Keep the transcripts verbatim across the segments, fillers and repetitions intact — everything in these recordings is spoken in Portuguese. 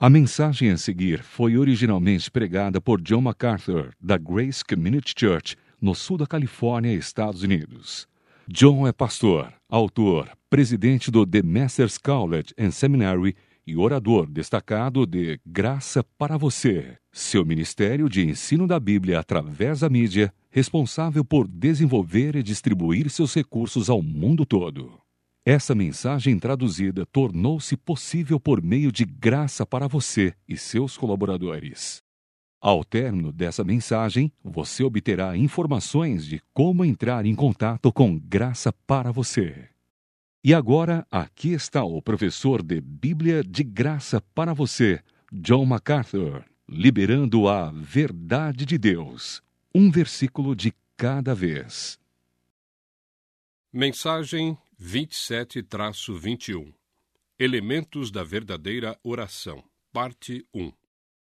A mensagem a seguir foi originalmente pregada por John MacArthur, da Grace Community Church, no sul da Califórnia, Estados Unidos. John é pastor, autor, presidente do The Masters College and Seminary e orador destacado de Graça para Você, seu ministério de ensino da Bíblia através da mídia, responsável por desenvolver e distribuir seus recursos ao mundo todo. Essa mensagem traduzida tornou-se possível por meio de Graça para Você e seus colaboradores. Ao término dessa mensagem, você obterá informações de como entrar em contato com Graça para Você. E agora, aqui está o professor de Bíblia de Graça para Você, John MacArthur, liberando a verdade de Deus, um versículo de cada vez. Mensagem vinte e sete traço vinte e um. Elementos da verdadeira oração, parte um.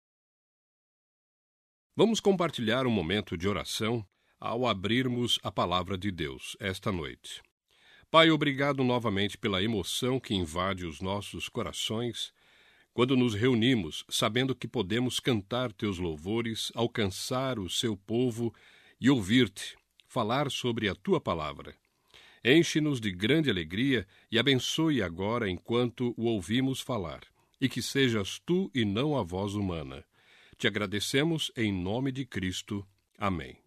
Vamos compartilhar um momento de oração ao abrirmos a palavra de Deus esta noite. Pai, obrigado novamente pela emoção que invade os nossos corações quando nos reunimos, sabendo que podemos cantar teus louvores, alcançar o seu povo e ouvir-te, falar sobre a tua palavra. Enche-nos de grande alegria e abençoe agora enquanto o ouvimos falar, e que sejas tu e não a voz humana. Te agradecemos em nome de Cristo. Amém.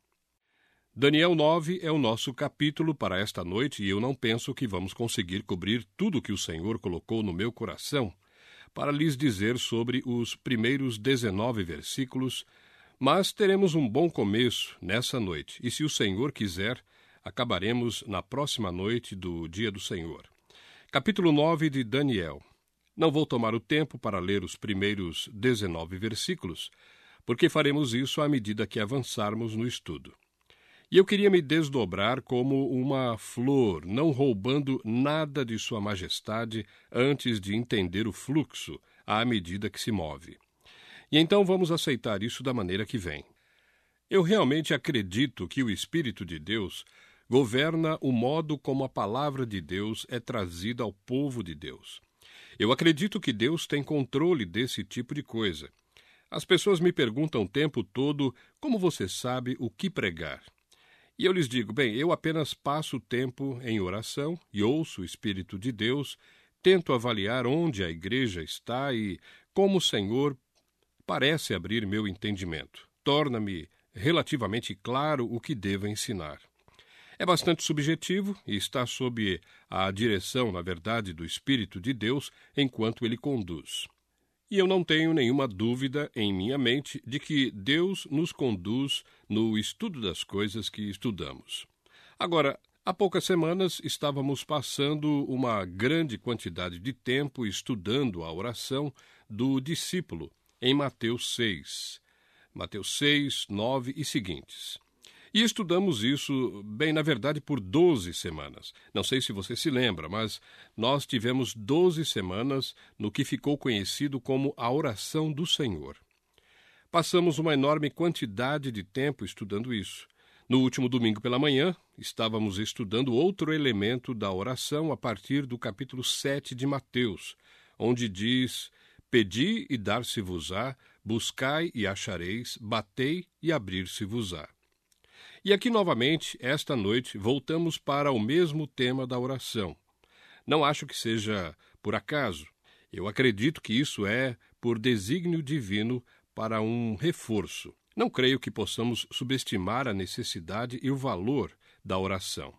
Daniel nove é o nosso capítulo para esta noite e eu não penso que vamos conseguir cobrir tudo que o Senhor colocou no meu coração para lhes dizer sobre os primeiros dezenove versículos, mas teremos um bom começo nessa noite e, se o Senhor quiser, acabaremos na próxima noite do dia do Senhor. Capítulo nove de Daniel. Não vou tomar o tempo para ler os primeiros dezenove versículos, porque faremos isso à medida que avançarmos no estudo. E eu queria me desdobrar como uma flor, não roubando nada de Sua Majestade antes de entender o fluxo à medida que se move. E então vamos aceitar isso da maneira que vem. Eu realmente acredito que o Espírito de Deus governa o modo como a palavra de Deus é trazida ao povo de Deus. Eu acredito que Deus tem controle desse tipo de coisa. As pessoas me perguntam o tempo todo como você sabe o que pregar. E eu lhes digo, bem, eu apenas passo o tempo em oração e ouço o Espírito de Deus, tento avaliar onde a igreja está e como o Senhor parece abrir meu entendimento. Torna-me relativamente claro o que devo ensinar. É bastante subjetivo e está sob a direção, na verdade, do Espírito de Deus enquanto ele conduz. E eu não tenho nenhuma dúvida em minha mente de que Deus nos conduz no estudo das coisas que estudamos. Agora, há poucas semanas estávamos passando uma grande quantidade de tempo estudando a oração do discípulo em Mateus seis. Mateus seis, nove e seguintes. E estudamos isso, bem, na verdade, por doze semanas. Não sei se você se lembra, mas nós tivemos doze semanas no que ficou conhecido como a oração do Senhor. Passamos uma enorme quantidade de tempo estudando isso. No último domingo pela manhã, estávamos estudando outro elemento da oração a partir do capítulo sete de Mateus, onde diz: Pedi e dar-se-vos-á, buscai e achareis, batei e abrir-se-vos-á. E aqui, novamente, esta noite, voltamos para o mesmo tema da oração. Não acho que seja por acaso. Eu acredito que isso é por desígnio divino para um reforço. Não creio que possamos subestimar a necessidade e o valor da oração.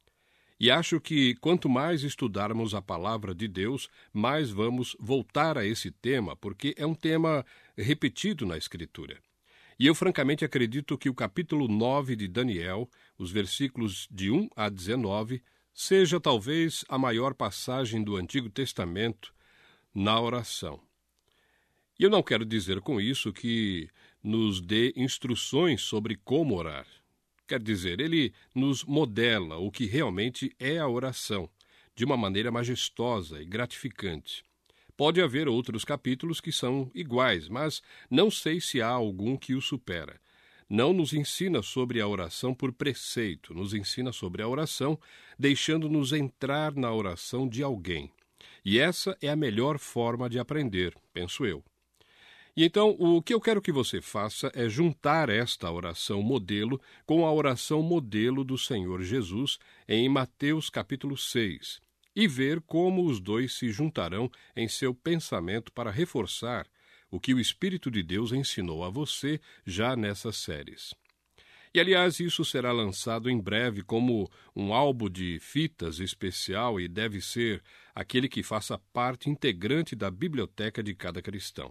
E acho que, quanto mais estudarmos a palavra de Deus, mais vamos voltar a esse tema, porque é um tema repetido na Escritura. E eu francamente acredito que o capítulo nove de Daniel, os versículos de um a dezenove, seja talvez a maior passagem do Antigo Testamento na oração. E eu não quero dizer com isso que nos dê instruções sobre como orar. Quer dizer, ele nos modela o que realmente é a oração, de uma maneira majestosa e gratificante. Pode haver outros capítulos que são iguais, mas não sei se há algum que o supera. Não nos ensina sobre a oração por preceito, nos ensina sobre a oração, deixando-nos entrar na oração de alguém. E essa é a melhor forma de aprender, penso eu. E então, o que eu quero que você faça é juntar esta oração modelo com a oração modelo do Senhor Jesus em Mateus capítulo seis e ver como os dois se juntarão em seu pensamento para reforçar o que o Espírito de Deus ensinou a você já nessas séries. E, aliás, isso será lançado em breve como um álbum de fitas especial e deve ser aquele que faça parte integrante da biblioteca de cada cristão,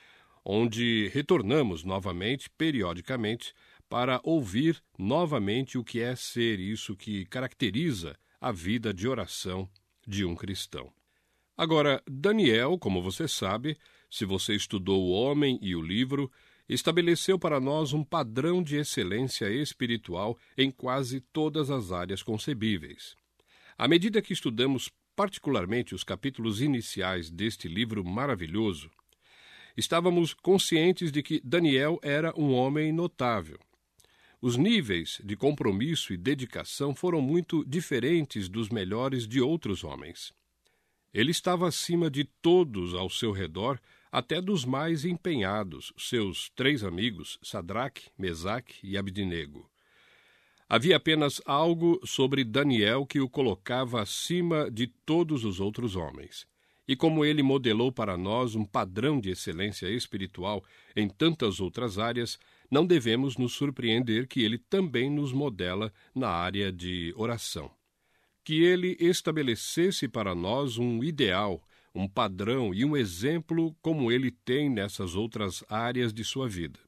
onde retornamos novamente, periodicamente, para ouvir novamente o que é ser isso que caracteriza a vida de oração de um cristão. Agora, Daniel, como você sabe, se você estudou o homem e o livro, estabeleceu para nós um padrão de excelência espiritual em quase todas as áreas concebíveis. À medida que estudamos particularmente os capítulos iniciais deste livro maravilhoso, estávamos conscientes de que Daniel era um homem notável. Os níveis de compromisso e dedicação foram muito diferentes dos melhores de outros homens. Ele estava acima de todos ao seu redor, até dos mais empenhados, seus três amigos, Sadraque, Mesaque e Abdinego. Havia apenas algo sobre Daniel que o colocava acima de todos os outros homens. E como ele modelou para nós um padrão de excelência espiritual em tantas outras áreas, não devemos nos surpreender que ele também nos modela na área de oração. Que ele estabelecesse para nós um ideal, um padrão e um exemplo como ele tem nessas outras áreas de sua vida.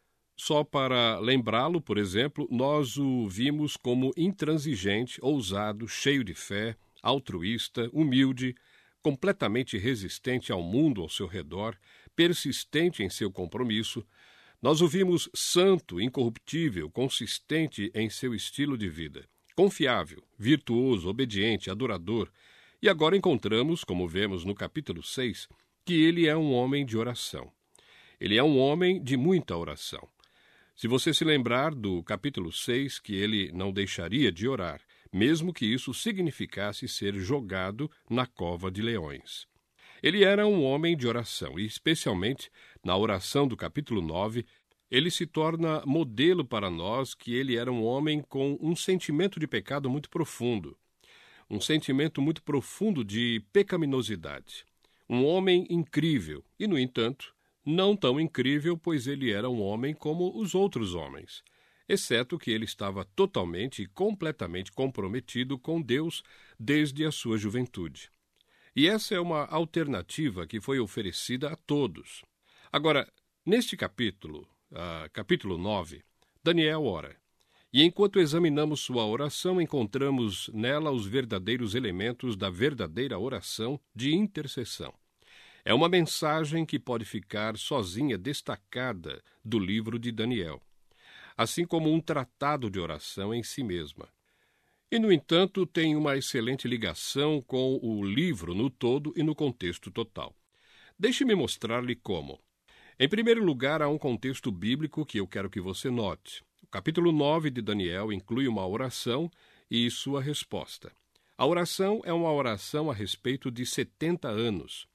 Só para lembrá-lo, por exemplo, nós o vimos como intransigente, ousado, cheio de fé, altruísta, humilde, completamente resistente ao mundo ao seu redor, persistente em seu compromisso. Nós o vimos santo, incorruptível, consistente em seu estilo de vida, confiável, virtuoso, obediente, adorador. E agora encontramos, como vemos no capítulo seis, que ele é um homem de oração. Ele é um homem de muita oração. Se você se lembrar do capítulo seis, que ele não deixaria de orar, mesmo que isso significasse ser jogado na cova de leões. Ele era um homem de oração, e especialmente na oração do capítulo nove, ele se torna modelo para nós que ele era um homem com um sentimento de pecado muito profundo, um sentimento muito profundo de pecaminosidade. Um homem incrível, e, no entanto, não tão incrível, pois ele era um homem como os outros homens, exceto que ele estava totalmente e completamente comprometido com Deus desde a sua juventude. E essa é uma alternativa que foi oferecida a todos. Agora, neste capítulo, uh, capítulo nove, Daniel ora. E enquanto examinamos sua oração, encontramos nela os verdadeiros elementos da verdadeira oração de intercessão. É uma mensagem que pode ficar sozinha destacada do livro de Daniel, assim como um tratado de oração em si mesma. E, no entanto, tem uma excelente ligação com o livro no todo e no contexto total. Deixe-me mostrar-lhe como. Em primeiro lugar, há um contexto bíblico que eu quero que você note. O capítulo nove de Daniel inclui uma oração e sua resposta. A oração é uma oração a respeito de setenta anos.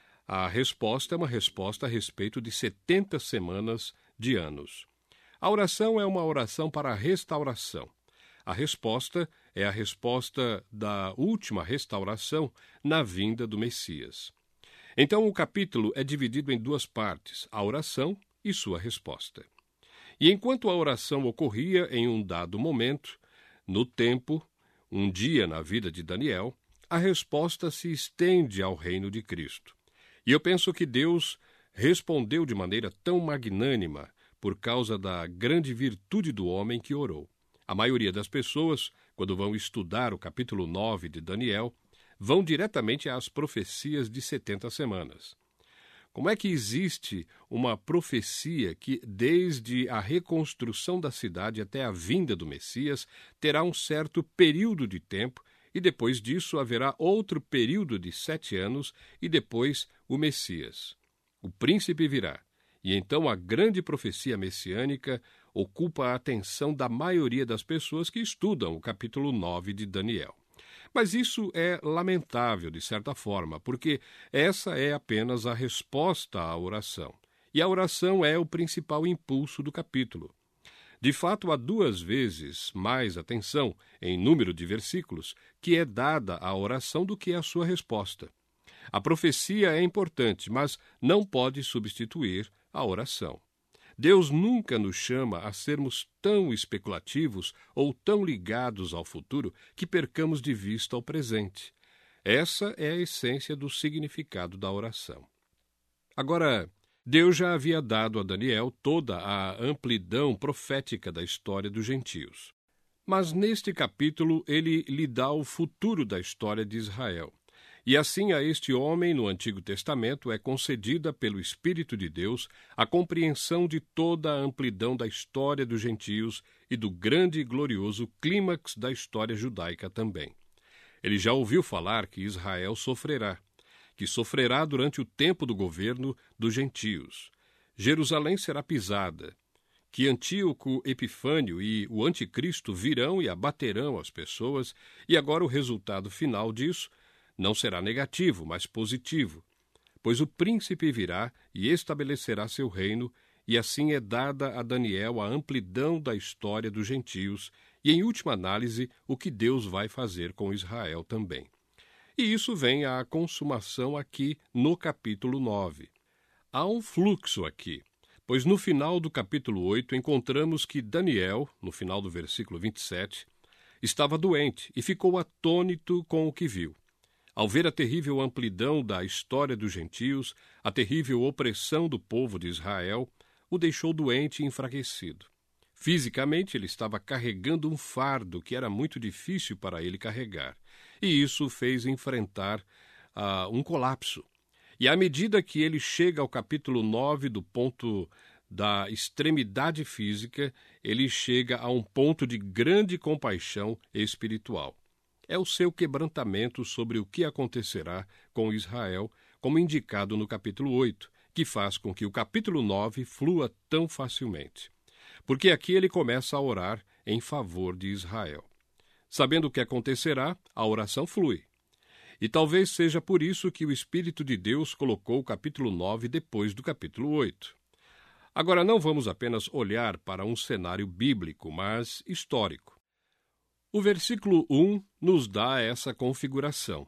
A resposta é uma resposta a respeito de setenta semanas de anos. A oração é uma oração para a restauração. A resposta é a resposta da última restauração na vinda do Messias. Então, o capítulo é dividido em duas partes, a oração e sua resposta. E enquanto a oração ocorria em um dado momento, no tempo, um dia na vida de Daniel, a resposta se estende ao reino de Cristo. E eu penso que Deus respondeu de maneira tão magnânima por causa da grande virtude do homem que orou. A maioria das pessoas, quando vão estudar o capítulo nove de Daniel, vão diretamente às profecias de setenta semanas. Como é que existe uma profecia que, desde a reconstrução da cidade até a vinda do Messias, terá um certo período de tempo, e depois disso haverá outro período de sete anos, e depois o Messias? O príncipe virá. E então a grande profecia messiânica ocupa a atenção da maioria das pessoas que estudam o capítulo nove de Daniel. Mas isso é lamentável, de certa forma, porque essa é apenas a resposta à oração. e a oração é o principal impulso do capítulo. De fato, há duas vezes mais atenção, em número de versículos, que é dada à oração do que à sua resposta. A profecia é importante, mas não pode substituir a oração. Deus nunca nos chama a sermos tão especulativos ou tão ligados ao futuro que percamos de vista o presente. Essa é a essência do significado da oração. Agora, Deus já havia dado a Daniel toda a amplidão profética da história dos gentios. Mas neste capítulo ele lhe dá o futuro da história de Israel. E assim a este homem no Antigo Testamento é concedida pelo Espírito de Deus a compreensão de toda a amplidão da história dos gentios e do grande e glorioso clímax da história judaica também. Ele já ouviu falar que Israel sofrerá, que sofrerá durante o tempo do governo dos gentios. Jerusalém será pisada, que Antíoco Epifânio e o anticristo virão e abaterão as pessoas, e agora o resultado final disso não será negativo, mas positivo, pois o príncipe virá e estabelecerá seu reino, e assim é dada a Daniel a amplidão da história dos gentios, e em última análise, o que Deus vai fazer com Israel também. E isso vem à consumação aqui no capítulo nove. Há um fluxo aqui, pois no final do capítulo oito encontramos que Daniel, no final do versículo vinte e sete, estava doente e ficou atônito com o que viu. Ao ver a terrível amplidão da história dos gentios, a terrível opressão do povo de Israel, o deixou doente e enfraquecido. Fisicamente, ele estava carregando um fardo que era muito difícil para ele carregar, e isso o fez enfrentar uh, um colapso. E à medida que ele chega ao capítulo nove, do ponto da extremidade física, ele chega a um ponto de grande compaixão espiritual. É o seu quebrantamento sobre o que acontecerá com Israel, como indicado no capítulo oito, que faz com que o capítulo nove flua tão facilmente. Porque aqui ele começa a orar em favor de Israel. Sabendo o que acontecerá, a oração flui. E talvez seja por isso que o Espírito de Deus colocou o capítulo nove depois do capítulo oito. Agora, não vamos apenas olhar para um cenário bíblico, mas histórico. O versículo um nos dá essa configuração.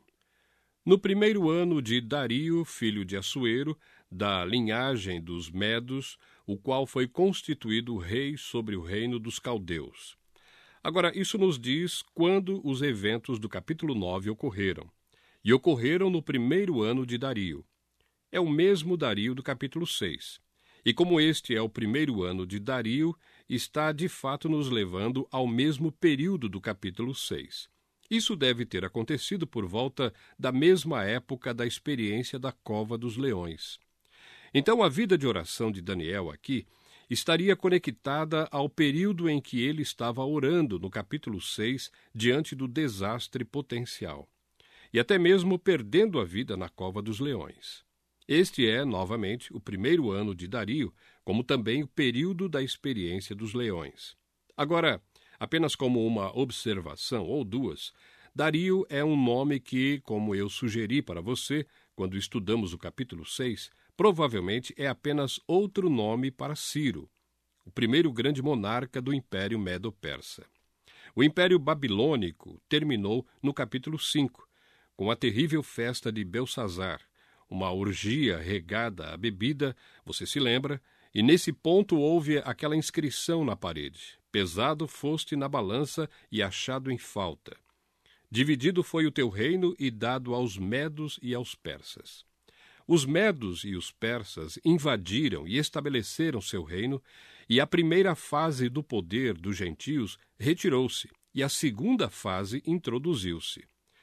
No primeiro ano de Dario, filho de Assuero, da linhagem dos Medos, o qual foi constituído rei sobre o reino dos caldeus. Agora, isso nos diz quando os eventos do capítulo nove ocorreram. E ocorreram no primeiro ano de Dario. É o mesmo Dario do capítulo seis. E como este é o primeiro ano de Dario, está de fato nos levando ao mesmo período do capítulo seis. Isso deve ter acontecido por volta da mesma época da experiência da Cova dos Leões. Então a vida de oração de Daniel aqui estaria conectada ao período em que ele estava orando no capítulo seis diante do desastre potencial, e até mesmo perdendo a vida na Cova dos Leões. Este é, novamente, o primeiro ano de Dario, como também o período da experiência dos leões. Agora, apenas como uma observação, ou duas, Dario é um nome que, como eu sugeri para você, quando estudamos o capítulo seis, provavelmente é apenas outro nome para Ciro, o primeiro grande monarca do Império Medo-Persa. O Império Babilônico terminou no capítulo cinco, com a terrível festa de Belsazar, uma orgia regada à bebida, você se lembra, e nesse ponto houve aquela inscrição na parede: pesado foste na balança e achado em falta. Dividido foi o teu reino e dado aos medos e aos persas. Os medos e os persas invadiram e estabeleceram seu reino, e a primeira fase do poder dos gentios retirou-se, e a segunda fase introduziu-se.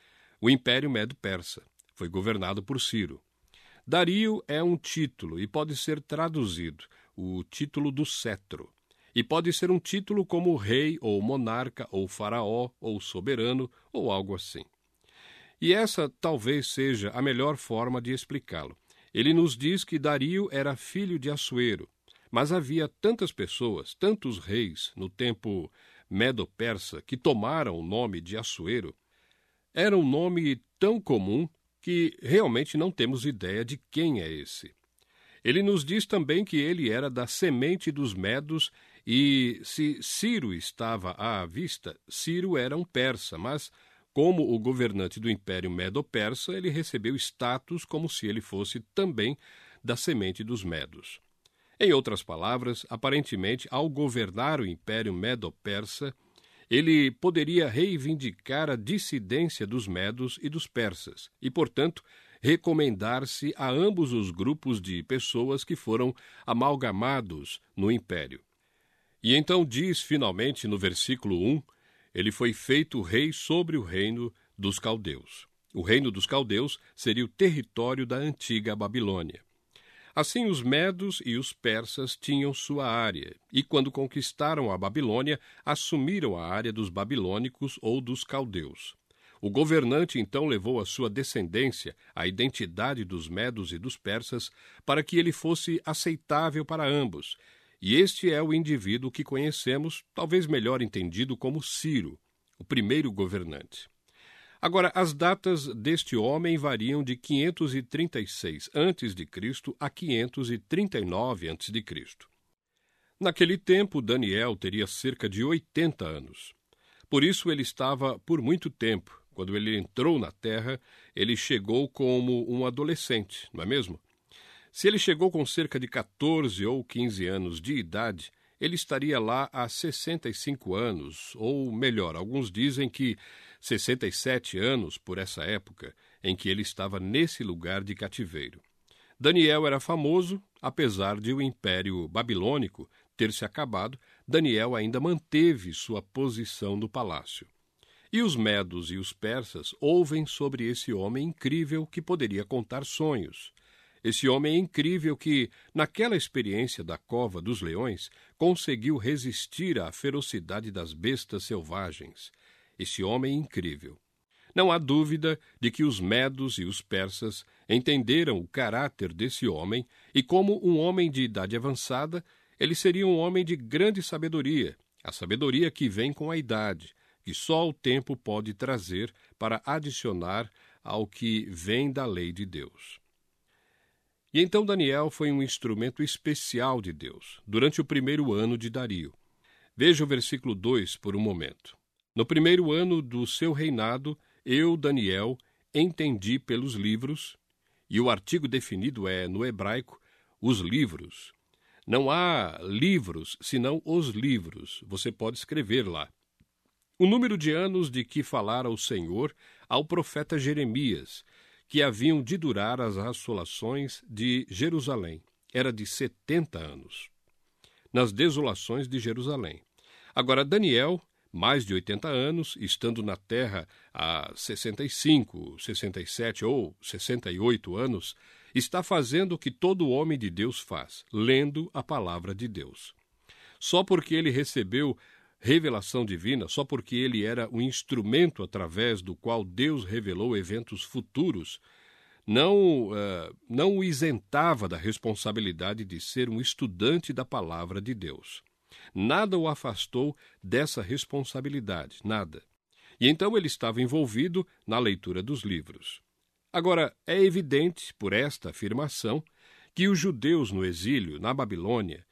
O Império Medo-Persa foi governado por Ciro. Dario é um título e pode ser traduzido, o título do cetro. E pode ser um título como rei, ou monarca, ou faraó, ou soberano, ou algo assim. E essa talvez seja a melhor forma de explicá-lo. Ele nos diz que Dario era filho de Assuero, mas havia tantas pessoas, tantos reis, no tempo Medo-Persa, que tomaram o nome de Assuero. Era um nome tão comum que realmente não temos ideia de quem é esse. Ele nos diz também que ele era da semente dos medos e, se Ciro estava à vista, Ciro era um persa, mas, como o governante do Império Medo-Persa, ele recebeu status como se ele fosse também da semente dos medos. Em outras palavras, aparentemente, ao governar o Império Medo-Persa, ele poderia reivindicar a dissidência dos medos e dos persas e, portanto, recomendar-se a ambos os grupos de pessoas que foram amalgamados no Império. E então diz, finalmente, no versículo um, ele foi feito rei sobre o reino dos caldeus. O reino dos caldeus seria o território da antiga Babilônia. Assim, os medos e os persas tinham sua área, e quando conquistaram a Babilônia, assumiram a área dos babilônicos ou dos caldeus. O governante então levou a sua descendência, a identidade dos medos e dos persas, para que ele fosse aceitável para ambos. E este é o indivíduo que conhecemos, talvez melhor entendido como Ciro, o primeiro governante. Agora, as datas deste homem variam de quinhentos e trinta e seis antes de Cristo a quinhentos e trinta e nove antes de Cristo. Naquele tempo, Daniel teria cerca de oitenta anos. Por isso, ele estava por muito tempo. Quando ele entrou na Terra, ele chegou como um adolescente, não é mesmo? Se ele chegou com cerca de quatorze ou quinze anos de idade, ele estaria lá há sessenta e cinco anos, ou melhor, alguns dizem que sessenta e sete anos por essa época em que ele estava nesse lugar de cativeiro. Daniel era famoso, apesar de o Império Babilônico ter se acabado, Daniel ainda manteve sua posição no palácio. E os medos e os persas ouvem sobre esse homem incrível que poderia contar sonhos. Esse homem incrível que, naquela experiência da cova dos leões, conseguiu resistir à ferocidade das bestas selvagens. Esse homem incrível. Não há dúvida de que os medos e os persas entenderam o caráter desse homem e, como um homem de idade avançada, ele seria um homem de grande sabedoria, a sabedoria que vem com a idade, que só o tempo pode trazer para adicionar ao que vem da lei de Deus. E então Daniel foi um instrumento especial de Deus, durante o primeiro ano de Dario. Veja o versículo dois por um momento. No primeiro ano do seu reinado, eu, Daniel, entendi pelos livros, e o artigo definido é, no hebraico, os livros. Não há livros, senão os livros. Você pode escrever lá. O número de anos de que falara o Senhor ao profeta Jeremias, que haviam de durar as assolações de Jerusalém. Era de setenta anos. Nas desolações de Jerusalém. Agora, Daniel, mais de oitenta anos, estando na terra há sessenta e cinco, sessenta e sete ou sessenta e oito anos, está fazendo o que todo homem de Deus faz, lendo a palavra de Deus. Só porque ele recebeu revelação divina, só porque ele era um instrumento através do qual Deus revelou eventos futuros, não, uh, não o isentava da responsabilidade de ser um estudante da palavra de Deus. Nada o afastou dessa responsabilidade, nada. E então ele estava envolvido na leitura dos livros. Agora, é evidente, por esta afirmação, que os judeus no exílio, na Babilônia,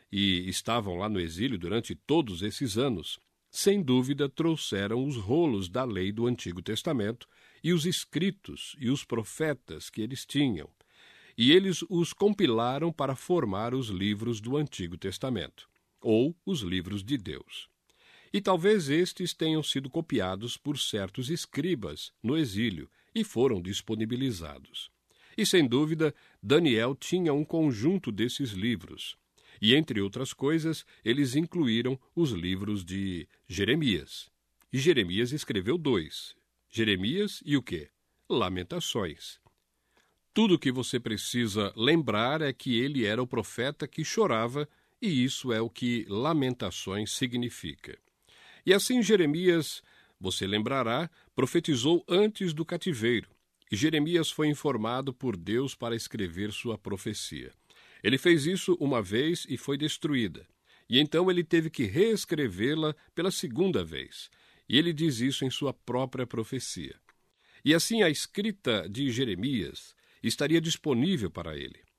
e estavam lá no exílio durante todos esses anos, sem dúvida trouxeram os rolos da lei do Antigo Testamento e os escritos e os profetas que eles tinham, e eles os compilaram para formar os livros do Antigo Testamento, ou os livros de Deus. E talvez estes tenham sido copiados por certos escribas no exílio e foram disponibilizados. E, sem dúvida, Daniel tinha um conjunto desses livros. E, entre outras coisas, eles incluíram os livros de Jeremias. E Jeremias escreveu dois. Jeremias e o quê? Lamentações. Tudo o que você precisa lembrar é que ele era o profeta que chorava, e isso é o que Lamentações significa. E assim Jeremias, você lembrará, profetizou antes do cativeiro. E Jeremias foi informado por Deus para escrever sua profecia. Ele fez isso uma vez e foi destruída. E então ele teve que reescrevê-la pela segunda vez. E ele diz isso em sua própria profecia. E assim a escrita de Jeremias estaria disponível para ele.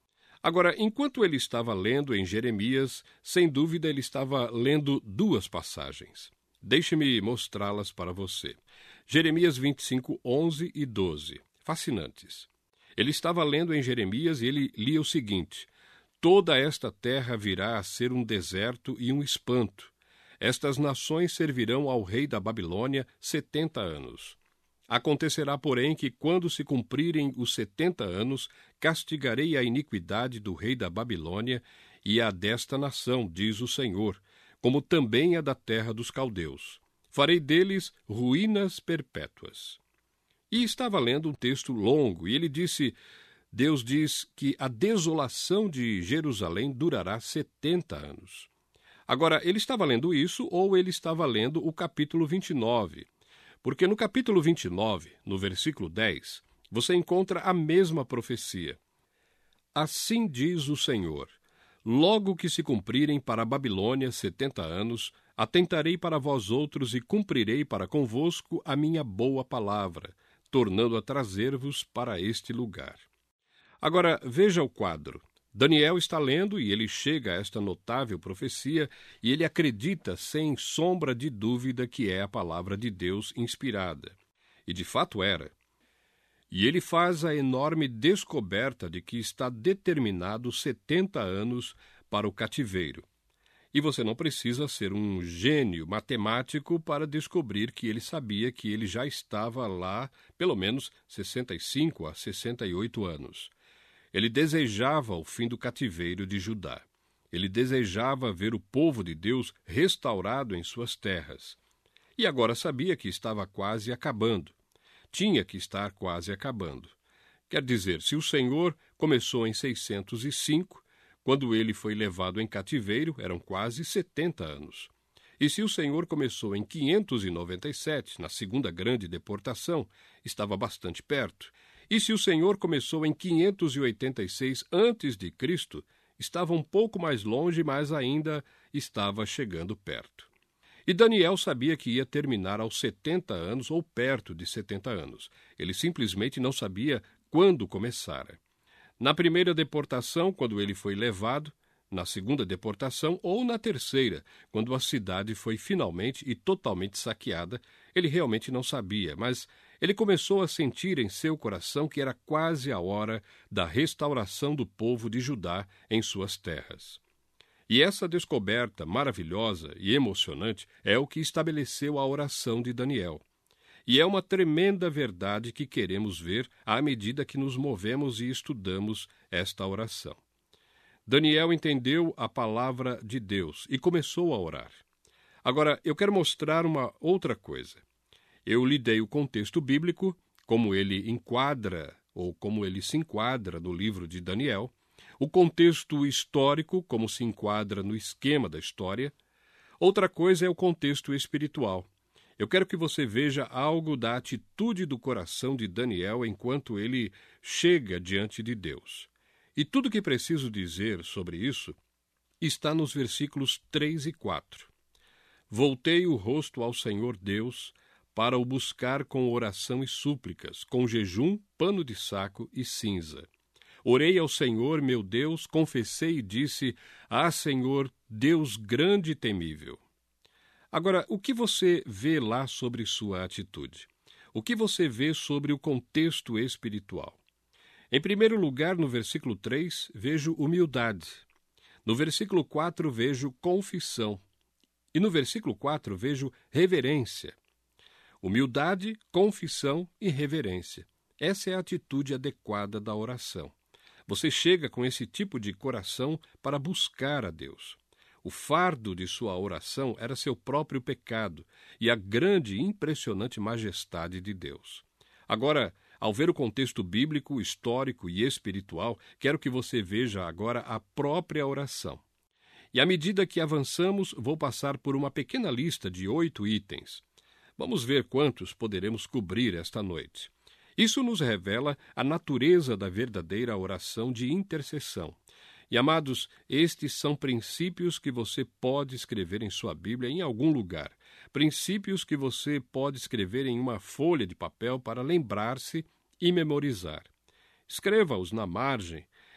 Agora, enquanto ele estava lendo em Jeremias, sem dúvida ele estava lendo duas passagens. Deixe-me mostrá-las para você. Jeremias vinte e cinco, onze e doze. Fascinantes. Ele estava lendo em Jeremias e ele lia o seguinte: toda esta terra virá a ser um deserto e um espanto. Estas nações servirão ao rei da Babilônia setenta anos. Acontecerá, porém, que quando se cumprirem os setenta anos, castigarei a iniquidade do rei da Babilônia e a desta nação, diz o Senhor, como também a da terra dos caldeus. Farei deles ruínas perpétuas. E estava lendo um texto longo, e ele disse, Deus diz que a desolação de Jerusalém durará setenta anos. Agora, ele estava lendo isso ou ele estava lendo o capítulo vinte e nove? Porque no capítulo vinte e nove, no versículo dez, você encontra a mesma profecia. Assim diz o Senhor, logo que se cumprirem para a Babilônia setenta anos, atentarei para vós outros e cumprirei para convosco a minha boa palavra, tornando a trazer-vos para este lugar. Agora, veja o quadro. Daniel está lendo e ele chega a esta notável profecia e ele acredita sem sombra de dúvida que é a palavra de Deus inspirada. E de fato era. E ele faz a enorme descoberta de que está determinado setenta anos para o cativeiro. E você não precisa ser um gênio matemático para descobrir que ele sabia que ele já estava lá pelo menos sessenta e cinco a sessenta e oito anos. Ele desejava o fim do cativeiro de Judá. Ele desejava ver o povo de Deus restaurado em suas terras. E agora sabia que estava quase acabando. Tinha que estar quase acabando. Quer dizer, se o Senhor começou em seiscentos e cinco, quando ele foi levado em cativeiro, eram quase setenta anos. E se o Senhor começou em quinhentos e noventa e sete, na segunda grande deportação, estava bastante perto. E se o Senhor começou em quinhentos e oitenta e seis antes de Cristo, estava um pouco mais longe, mas ainda estava chegando perto. E Daniel sabia que ia terminar aos setenta anos ou perto de setenta anos. Ele simplesmente não sabia quando começara. Na primeira deportação, quando ele foi levado, na segunda deportação ou na terceira, quando a cidade foi finalmente e totalmente saqueada, ele realmente não sabia, mas ele começou a sentir em seu coração que era quase a hora da restauração do povo de Judá em suas terras. E essa descoberta maravilhosa e emocionante é o que estabeleceu a oração de Daniel. E é uma tremenda verdade que queremos ver à medida que nos movemos e estudamos esta oração. Daniel entendeu a palavra de Deus e começou a orar. Agora, eu quero mostrar uma outra coisa. Eu lhe dei o contexto bíblico, como ele enquadra, ou como ele se enquadra no livro de Daniel, o contexto histórico, como se enquadra no esquema da história. Outra coisa é o contexto espiritual. Eu quero que você veja algo da atitude do coração de Daniel enquanto ele chega diante de Deus. E tudo que preciso dizer sobre isso está nos versículos três e quatro. Voltei o rosto ao Senhor Deus para o buscar com oração e súplicas, com jejum, pano de saco e cinza. Orei ao Senhor, meu Deus, confessei e disse, Ah, Senhor, Deus grande e temível. Agora, o que você vê lá sobre sua atitude? O que você vê sobre o contexto espiritual? Em primeiro lugar, no versículo três, vejo humildade. No versículo quatro, vejo confissão. E no versículo quatro, vejo reverência. Humildade, confissão e reverência. Essa é a atitude adequada da oração. Você chega com esse tipo de coração para buscar a Deus. O fardo de sua oração era seu próprio pecado e a grande e impressionante majestade de Deus. Agora, ao ver o contexto bíblico, histórico e espiritual, quero que você veja agora a própria oração. E à medida que avançamos, vou passar por uma pequena lista de oito itens. Vamos ver quantos poderemos cobrir esta noite. Isso nos revela a natureza da verdadeira oração de intercessão. E, amados, estes são princípios que você pode escrever em sua Bíblia em algum lugar. Princípios que você pode escrever em uma folha de papel para lembrar-se e memorizar. Escreva-os na margem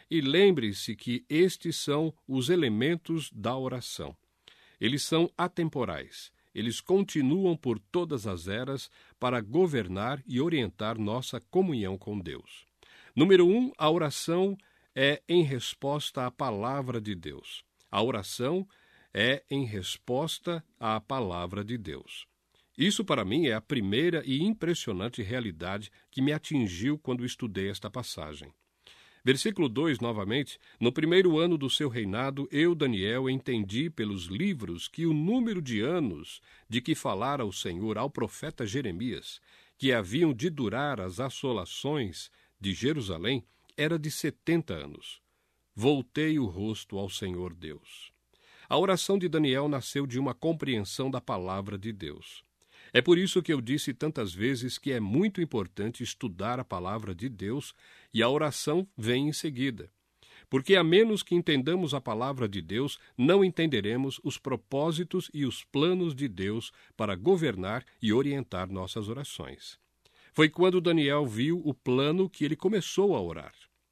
E lembre-se que estes são os elementos da oração. Eles são atemporais. Eles continuam por todas as eras para governar e orientar nossa comunhão com Deus. Número um, a oração é em resposta à palavra de Deus. A oração é em resposta à palavra de Deus. Isso, para mim, é a primeira e impressionante realidade que me atingiu quando estudei esta passagem. Versículo dois, novamente, no primeiro ano do seu reinado, eu, Daniel, entendi pelos livros que o número de anos de que falara o Senhor ao profeta Jeremias, que haviam de durar as assolações de Jerusalém, era de setenta anos. Voltei o rosto ao Senhor Deus. A oração de Daniel nasceu de uma compreensão da palavra de Deus. É por isso que eu disse tantas vezes que é muito importante estudar a palavra de Deus e a oração vem em seguida. Porque a menos que entendamos a palavra de Deus, não entenderemos os propósitos e os planos de Deus para governar e orientar nossas orações. Foi quando Daniel viu o plano que ele começou a orar.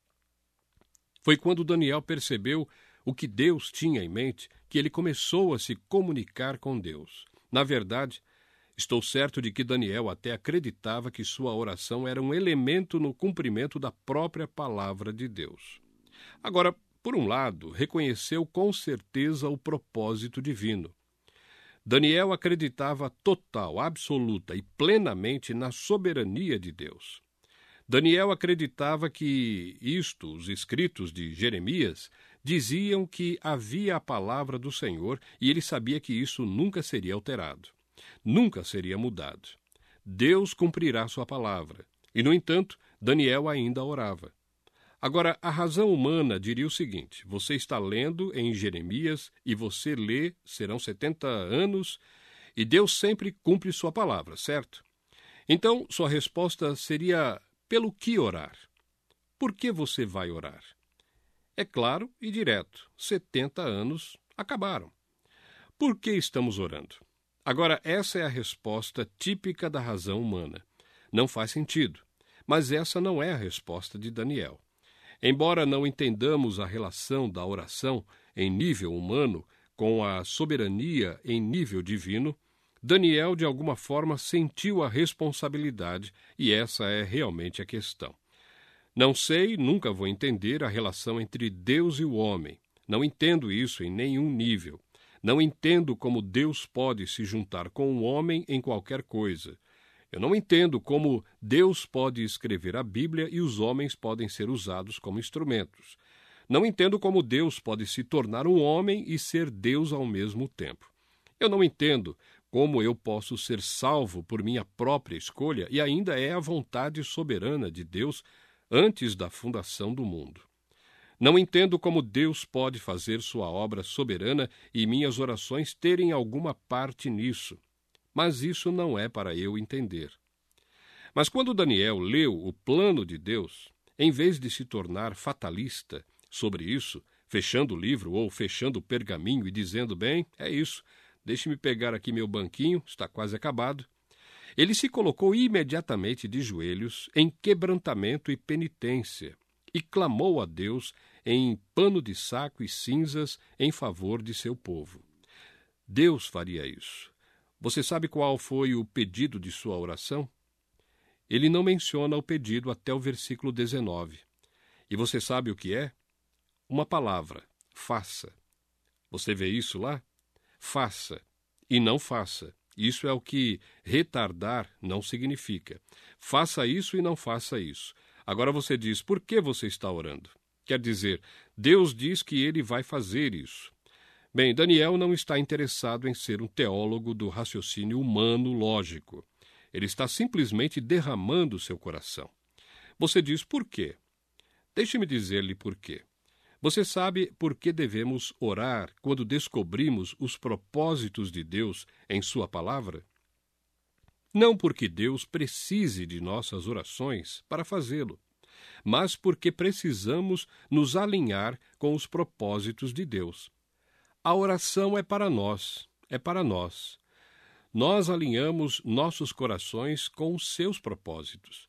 Foi quando Daniel percebeu o que Deus tinha em mente que ele começou a se comunicar com Deus. Na verdade, estou certo de que Daniel até acreditava que sua oração era um elemento no cumprimento da própria palavra de Deus. Agora, por um lado, reconheceu com certeza o propósito divino. Daniel acreditava total, absoluta e plenamente na soberania de Deus. Daniel acreditava que isto, os escritos de Jeremias, diziam que havia a palavra do Senhor e ele sabia que isso nunca seria alterado. Nunca seria mudado. Deus cumprirá sua palavra. E, no entanto, Daniel ainda orava. Agora, a razão humana diria o seguinte: você está lendo em Jeremias e você lê, serão setenta anos, e Deus sempre cumpre sua palavra, certo? Então, sua resposta seria: pelo que orar? Por que você vai orar? É claro e direto, setenta anos acabaram. Por que estamos orando? Agora, essa é a resposta típica da razão humana. Não faz sentido, mas essa não é a resposta de Daniel. Embora não entendamos a relação da oração em nível humano com a soberania em nível divino, Daniel, de alguma forma, sentiu a responsabilidade, e essa é realmente a questão. Não sei, nunca vou entender a relação entre Deus e o homem. Não entendo isso em nenhum nível. Não entendo como Deus pode se juntar com o homem em qualquer coisa. Eu não entendo como Deus pode escrever a Bíblia e os homens podem ser usados como instrumentos. Não entendo como Deus pode se tornar um homem e ser Deus ao mesmo tempo. Eu não entendo como eu posso ser salvo por minha própria escolha e ainda é a vontade soberana de Deus antes da fundação do mundo. Não entendo como Deus pode fazer sua obra soberana e minhas orações terem alguma parte nisso. Mas isso não é para eu entender. Mas quando Daniel leu o plano de Deus, em vez de se tornar fatalista sobre isso, fechando o livro ou fechando o pergaminho e dizendo, bem, é isso, deixe-me pegar aqui meu banquinho, está quase acabado, ele se colocou imediatamente de joelhos em quebrantamento e penitência e clamou a Deus em pano de saco e cinzas em favor de seu povo. Deus faria isso. Você sabe qual foi o pedido de sua oração? Ele não menciona o pedido até o versículo dezenove. E você sabe o que é? Uma palavra, faça. Você vê isso lá? Faça e não faça. Isso é o que retardar não significa. Faça isso e não faça isso. Agora você diz, por que você está orando? Quer dizer, Deus diz que ele vai fazer isso. Bem, Daniel não está interessado em ser um teólogo do raciocínio humano lógico. Ele está simplesmente derramando seu coração. Você diz, por quê? Deixe-me dizer-lhe por quê. Você sabe por que devemos orar quando descobrimos os propósitos de Deus em sua palavra? Não porque Deus precise de nossas orações para fazê-lo, mas porque precisamos nos alinhar com os propósitos de Deus. A oração é para nós, é para nós. Nós alinhamos nossos corações com os seus propósitos.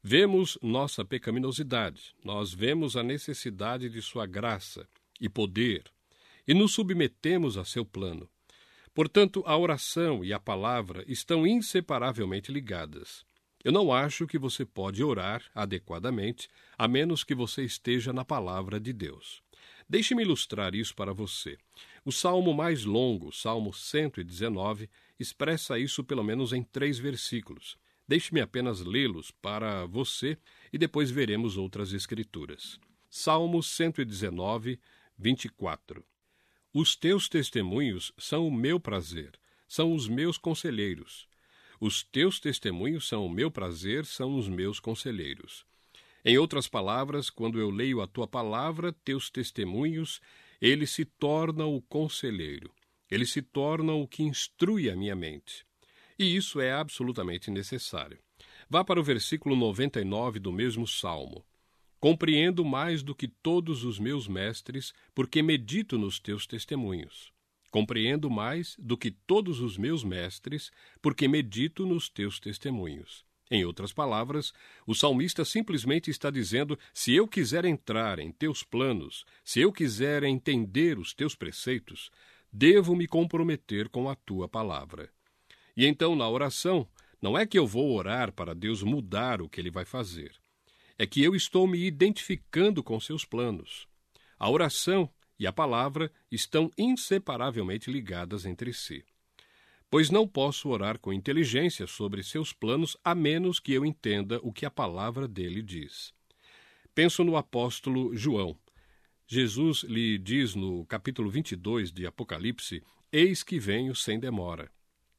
Vemos nossa pecaminosidade, nós vemos a necessidade de sua graça e poder, e nos submetemos a seu plano. Portanto, a oração e a palavra estão inseparavelmente ligadas. Eu não acho que você pode orar adequadamente, a menos que você esteja na palavra de Deus. Deixe-me ilustrar isso para você. O salmo mais longo, Salmo cento e dezenove, expressa isso pelo menos em três versículos. Deixe-me apenas lê-los para você e depois veremos outras escrituras. Salmo cento e dezenove, vinte e quatro. Os teus testemunhos são o meu prazer, são os meus conselheiros. Os teus testemunhos são o meu prazer, são os meus conselheiros. Em outras palavras, quando eu leio a tua palavra, teus testemunhos, eles se tornam o conselheiro. Eles se tornam o que instrui a minha mente. E isso é absolutamente necessário. Vá para o versículo noventa e nove do mesmo Salmo. Compreendo mais do que todos os meus mestres, porque medito nos teus testemunhos. Compreendo mais do que todos os meus mestres, porque medito nos teus testemunhos. Em outras palavras, o salmista simplesmente está dizendo: se eu quiser entrar em teus planos, se eu quiser entender os teus preceitos, devo me comprometer com a tua palavra. E então, na oração, não é que eu vou orar para Deus mudar o que ele vai fazer. É que eu estou me identificando com seus planos. A oração e a palavra estão inseparavelmente ligadas entre si. Pois não posso orar com inteligência sobre seus planos a menos que eu entenda o que a palavra dele diz. Penso no apóstolo João. Jesus lhe diz no capítulo vinte e dois de Apocalipse: eis que venho sem demora.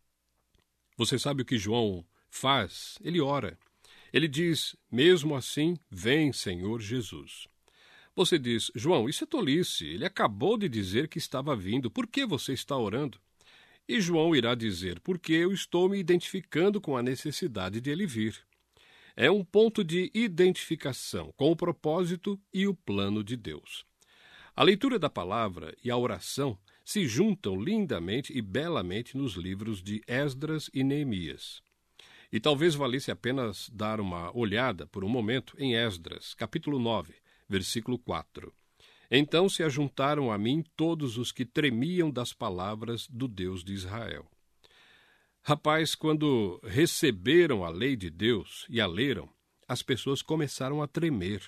Você sabe o que João faz? Ele ora. Ele diz: mesmo assim, vem, Senhor Jesus. Você diz: João, isso é tolice. Ele acabou de dizer que estava vindo. Por que você está orando? E João irá dizer: porque eu estou me identificando com a necessidade de ele vir. É um ponto de identificação com o propósito e o plano de Deus. A leitura da palavra e a oração se juntam lindamente e belamente nos livros de Esdras e Neemias. E talvez valesse apenas dar uma olhada por um momento em Esdras, capítulo nove, versículo quatro. Então se ajuntaram a mim todos os que tremiam das palavras do Deus de Israel. Rapaz, quando receberam a lei de Deus e a leram, as pessoas começaram a tremer.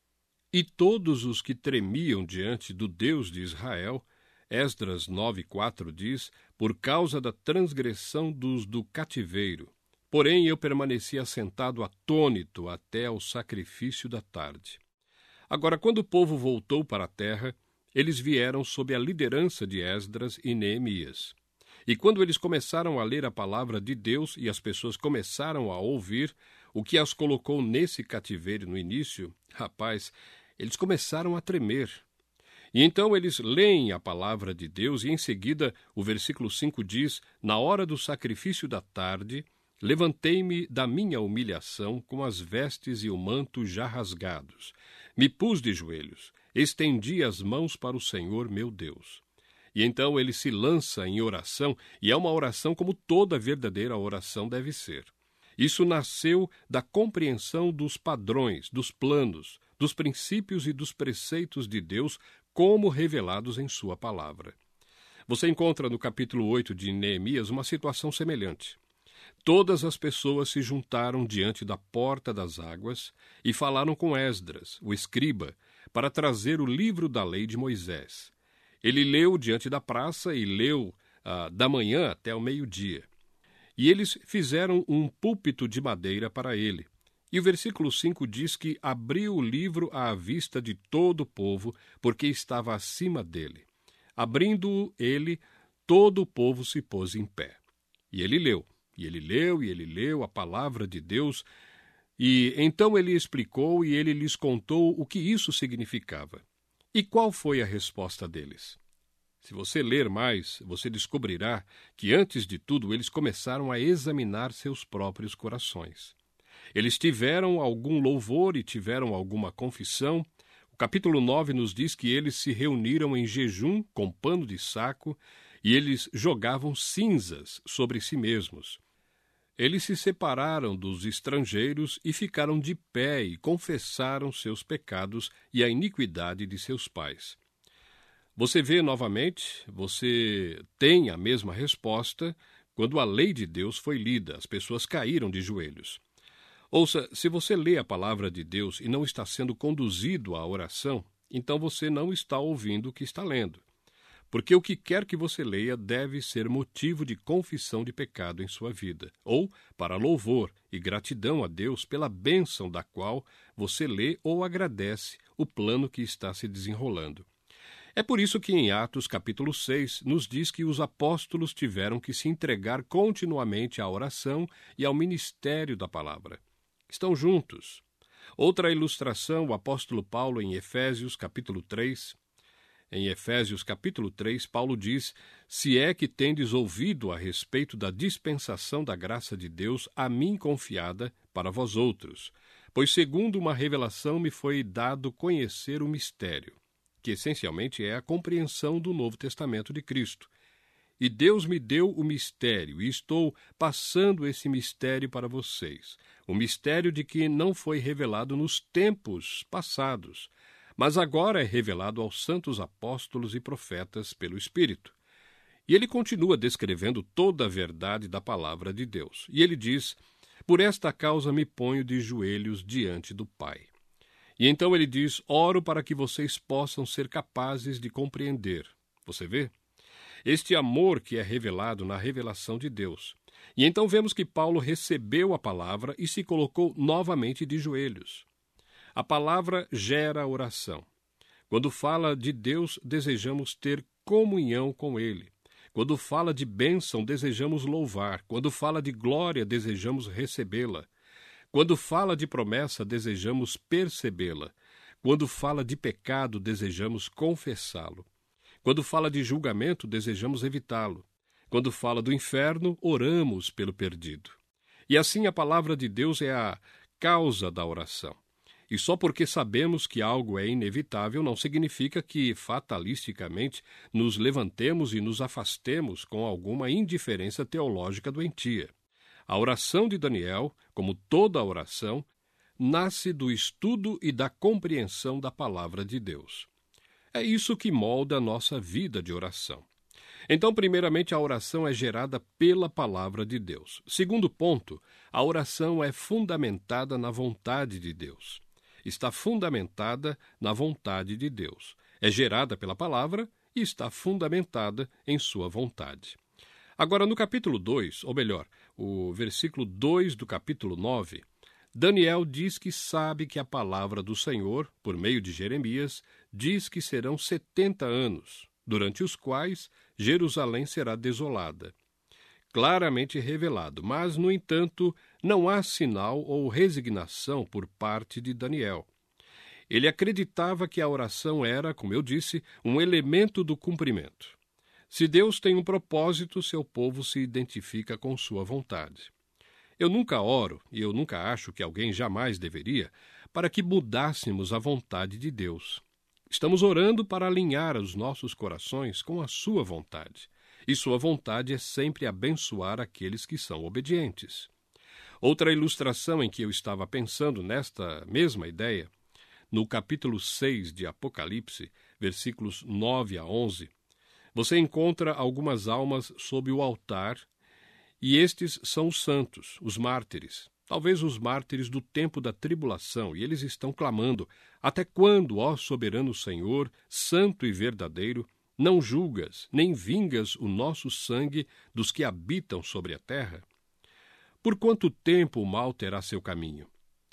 E todos os que tremiam diante do Deus de Israel, Esdras nove, quatro diz, por causa da transgressão dos do cativeiro. Porém, eu permaneci assentado atônito até ao sacrifício da tarde. Agora, quando o povo voltou para a terra, eles vieram sob a liderança de Esdras e Neemias. E quando eles começaram a ler a palavra de Deus e as pessoas começaram a ouvir, o que as colocou nesse cativeiro no início, rapaz, eles começaram a tremer. E então eles leem a palavra de Deus e em seguida o versículo cinco diz: na hora do sacrifício da tarde, levantei-me da minha humilhação com as vestes e o manto já rasgados. Me pus de joelhos, estendi as mãos para o Senhor meu Deus. E então ele se lança em oração, e é uma oração como toda verdadeira oração deve ser. Isso nasceu da compreensão dos padrões, dos planos, dos princípios e dos preceitos de Deus como revelados em sua palavra. Você encontra no capítulo oito de Neemias uma situação semelhante. Todas as pessoas se juntaram diante da porta das águas e falaram com Esdras, o escriba, para trazer o livro da lei de Moisés. Ele leu diante da praça e leu ah, da manhã até o meio-dia. E eles fizeram um púlpito de madeira para ele. E o versículo cinco diz que abriu o livro à vista de todo o povo, porque estava acima dele. Abrindo-o ele, todo o povo se pôs em pé. E ele leu. E ele leu, e ele leu a palavra de Deus, e então ele explicou e ele lhes contou o que isso significava. E qual foi a resposta deles? Se você ler mais, você descobrirá que, antes de tudo, eles começaram a examinar seus próprios corações. Eles tiveram algum louvor e tiveram alguma confissão. O capítulo nove nos diz que eles se reuniram em jejum com pano de saco, e eles jogavam cinzas sobre si mesmos. Eles se separaram dos estrangeiros e ficaram de pé e confessaram seus pecados e a iniquidade de seus pais. Você vê novamente, você tem a mesma resposta quando a lei de Deus foi lida, as pessoas caíram de joelhos. Ouça, se você lê a palavra de Deus e não está sendo conduzido à oração, então você não está ouvindo o que está lendo. Porque o que quer que você leia deve ser motivo de confissão de pecado em sua vida, ou para louvor e gratidão a Deus pela bênção da qual você lê ou agradece o plano que está se desenrolando. É por isso que em Atos capítulo seis nos diz que os apóstolos tiveram que se entregar continuamente à oração e ao ministério da palavra. Estão juntos. Outra ilustração, o apóstolo Paulo em Efésios capítulo três. Em Efésios capítulo três, Paulo diz: se é que tendes ouvido a respeito da dispensação da graça de Deus a mim confiada para vós outros, pois segundo uma revelação me foi dado conhecer o mistério, que essencialmente é a compreensão do Novo Testamento de Cristo. E Deus me deu o mistério, e estou passando esse mistério para vocês, o mistério de que não foi revelado nos tempos passados, mas agora é revelado aos santos apóstolos e profetas pelo Espírito. E ele continua descrevendo toda a verdade da palavra de Deus. E ele diz: por esta causa me ponho de joelhos diante do Pai. E então ele diz: oro para que vocês possam ser capazes de compreender. Você vê? Este amor que é revelado na revelação de Deus. E então vemos que Paulo recebeu a palavra e se colocou novamente de joelhos. A palavra gera oração. Quando fala de Deus, desejamos ter comunhão com Ele. Quando fala de bênção, desejamos louvar. Quando fala de glória, desejamos recebê-la. Quando fala de promessa, desejamos percebê-la. Quando fala de pecado, desejamos confessá-lo. Quando fala de julgamento, desejamos evitá-lo. Quando fala do inferno, oramos pelo perdido. E assim a palavra de Deus é a causa da oração. E só porque sabemos que algo é inevitável não significa que, fatalisticamente, nos levantemos e nos afastemos com alguma indiferença teológica doentia. A oração de Daniel, como toda oração, nasce do estudo e da compreensão da palavra de Deus. É isso que molda a nossa vida de oração. Então, primeiramente, a oração é gerada pela palavra de Deus. Segundo ponto, a oração é fundamentada na vontade de Deus. Está fundamentada na vontade de Deus. É gerada pela palavra e está fundamentada em sua vontade. Agora, no capítulo dois, ou melhor, o versículo dois do capítulo nove, Daniel diz que sabe que a palavra do Senhor, por meio de Jeremias, diz que serão setenta anos, durante os quais Jerusalém será desolada. Claramente revelado, mas, no entanto, não há sinal ou resignação por parte de Daniel. Ele acreditava que a oração era, como eu disse, um elemento do cumprimento. Se Deus tem um propósito, seu povo se identifica com sua vontade. Eu nunca oro, e eu nunca acho que alguém jamais deveria, para que mudássemos a vontade de Deus. Estamos orando para alinhar os nossos corações com a sua vontade. E sua vontade é sempre abençoar aqueles que são obedientes. Outra ilustração em que eu estava pensando nesta mesma ideia, no capítulo seis de Apocalipse, versículos nove a onze, você encontra algumas almas sob o altar, e estes são os santos, os mártires, talvez os mártires do tempo da tribulação, e eles estão clamando: até quando, ó soberano Senhor, santo e verdadeiro, não julgas, nem vingas o nosso sangue dos que habitam sobre a terra? Por quanto tempo o mal terá seu caminho?